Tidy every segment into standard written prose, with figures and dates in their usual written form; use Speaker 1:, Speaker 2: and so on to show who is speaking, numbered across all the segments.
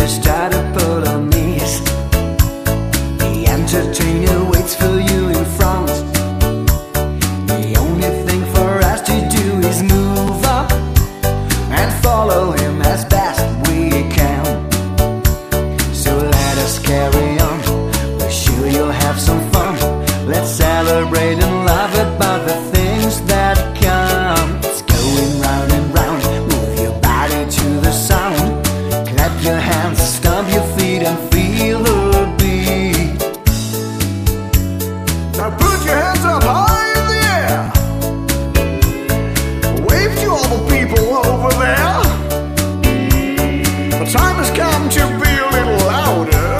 Speaker 1: to start a polonaise. The entertainer waits for you in front. The only thing for us to do is move up and follow him as best we can. So let us carry on, we're sure you'll have some fun. Let's celebrate and laugh about the things that come. It's going round and round, move your body to the sound. Clap your hands, stomp your feet and feel the beat.
Speaker 2: Now put your hands up high in the air. Wave to all the people over there. The time has come to be a little louder.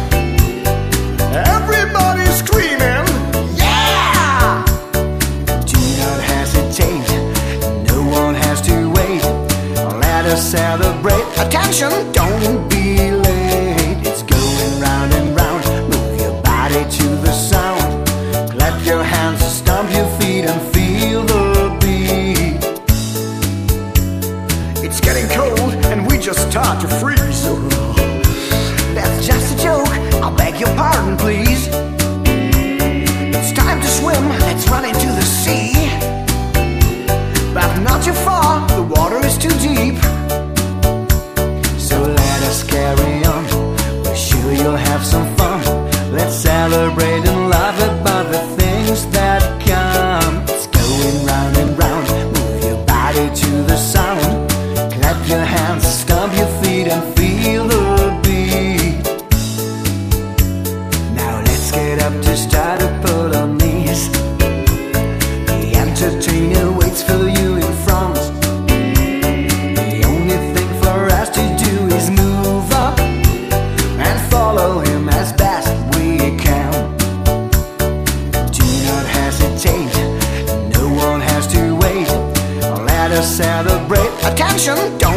Speaker 2: Everybody's screaming, yeah!
Speaker 1: Do not hesitate, no one has to wait. Let us celebrate. Attention, don't be late. It's going round and round, move your body to the sound. Clap your hands, stomp your feet and feel the beat.
Speaker 2: It's getting cold and we just start to freeze.
Speaker 1: That's just a joke, I'll beg your pardon please. It's time to swim, let's run into the sea. But not too far, the water is too deep. So let us carry on, we're sure you'll have some fun. Let's celebrate and laugh about the things that come. It's going round and round, move your body to the sound. Clap your hands, stomp your feet and feel the beat. Now let's get up to start a polonaise. The entertainer waits for you in front. The only thing for us to do is move up and follow him as best we can. Do not hesitate, no one has to wait. Let us celebrate. Attention, don't